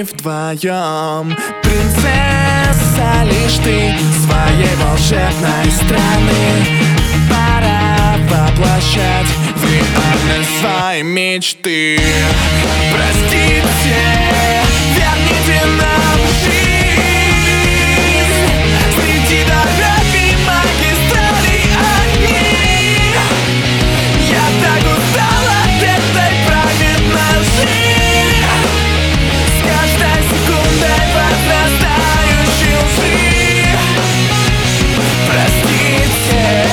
мы вдвоем. Принцесса лишь ты своей волшебной страны. Пора воплощать в реальность свои мечты. Простите, верните нам жизнь среди дорог и магистралей огней. Я так устал от этой праведной лжи, с каждой секундой возрастающей лжи. Простите.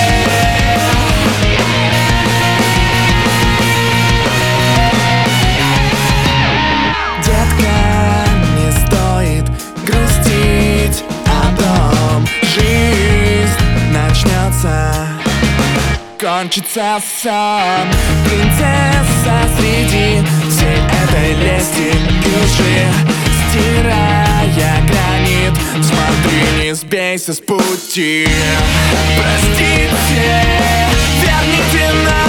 Детка, не стоит грустить о том. Жизнь начнется, кончится сон. Принцесса среди всей этой лести и лжи, стирая гранит, смотри, не сбейся с пути. Простите, верните нам